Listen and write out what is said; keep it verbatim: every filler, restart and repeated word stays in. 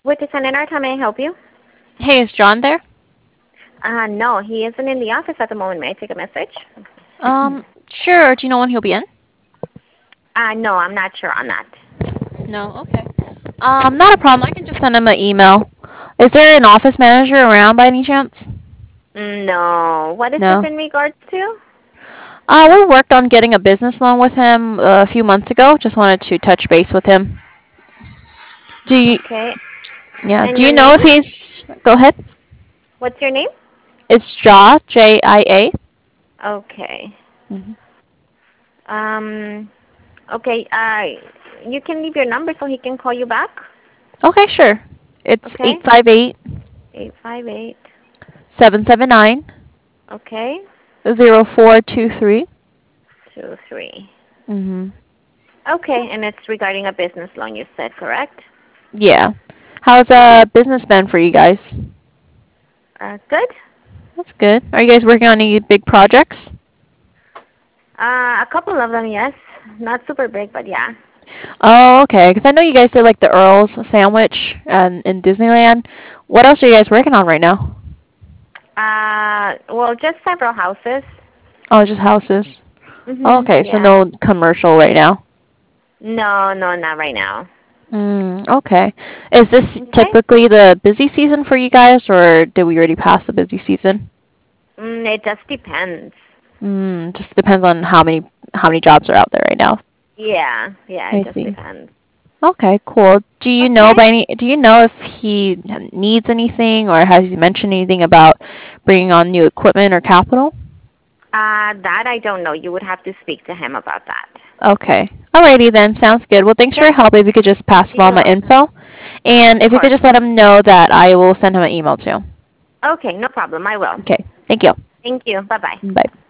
With the Senator, how may I help you? Hey, is John there? Uh, no, he isn't in the office at the moment. May I take a message? Um, sure. Do you know when he'll be in? Uh, no, I'm not sure on that. No. Okay. Um, not a problem. I can just send him an email. Is there an office manager around by any chance? No. What is this No. in regards to? Uh, we worked on getting a business loan with him uh, a few months ago. Just wanted to touch base with him. Do you? Okay. Yeah. And Do your you know name? if he's? Go ahead. What's your name? It's Jaw. J I A. Okay. Mm-hmm. Um, okay, uh, you can leave your number so he can call you back. Okay, sure. It's eight Okay? five eight eight five eight. seven seven nine Okay? zero four two three. two three. Mhm. Okay, and it's regarding a business loan you said, correct? Yeah. How's uh business been for you guys? Uh, good? That's good. Are you guys working on any big projects? Uh, a couple of them, yes. Not super big, but yeah. Oh, okay. Because I know you guys did like the Earl's sandwich um, in Disneyland. What else are you guys working on right now? Uh, well, just several houses. Oh, just houses. Oh, Mhm. okay, so Yeah. no commercial right now. No, no, not right now. Mm, okay. Is this Okay. typically the busy season for you guys, or did we already pass the busy season? Mm, it just depends. Mm, just depends on how many how many jobs are out there right now. Yeah. Yeah, it I just see. depends. Okay, cool. Do you know Okay. by any do you know if he needs anything or has he mentioned anything about bringing on new equipment or capital? Uh, that I don't know. You would have to speak to him about that. Okay. Alrighty then. Sounds good. Well, thanks for Okay. your help. If you could just pass along You're my welcome. info, and Of if you could course. just let him know that I will send him an email too. Okay, no problem. I will. Okay. Thank you. Thank you. Bye bye. Bye.